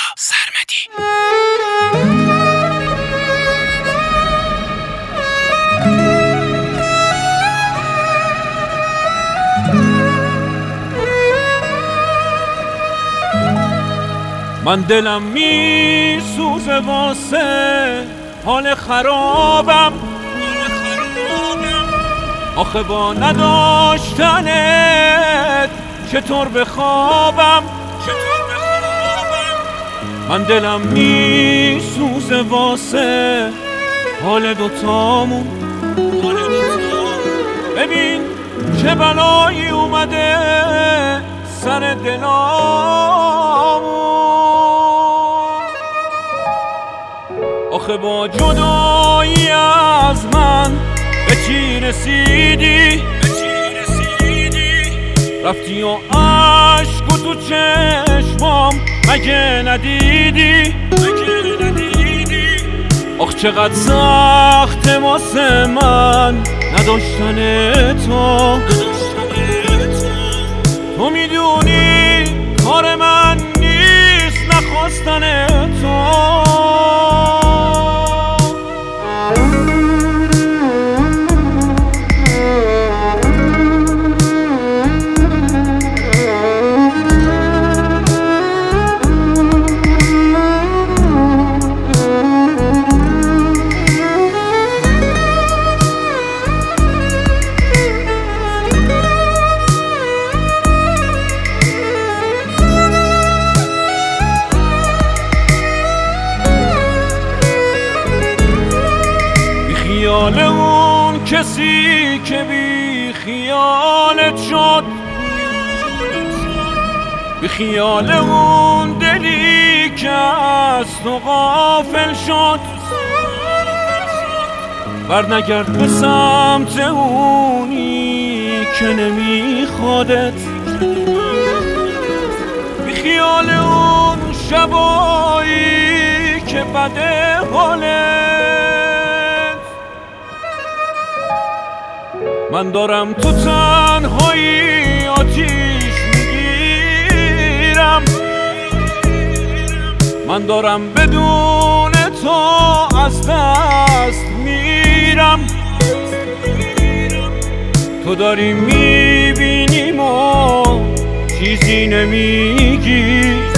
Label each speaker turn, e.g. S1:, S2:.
S1: سرمدی. من دلم میسوزه واسه حال خرابم، آخه با نداشتنت چطور بخوابم. من دلم میسوزه واسه حال دوتامون، ببین چه بلایی اومده سر دلامون. آخه با جدایی از من به چی رسیدی؟ رفتی و عشق و تو چشمام مگه ندیدی؟ آخ چقدر سخته واسه من نداشتن تو. تو میدونی کار من نیست نخواستن تو. خیال اون کسی که بی خیالت شد، بی خیال اون دلی که از تو غافل شد. برنگرد به سمت اونی که نمیخوادت، بی خیال اون شبایی که بده حالت. من دارم تو تنهایی آتیش میگیرم، من دارم بدون تو از دست میرم. تو داری میبینیم و چیزی نمیگی،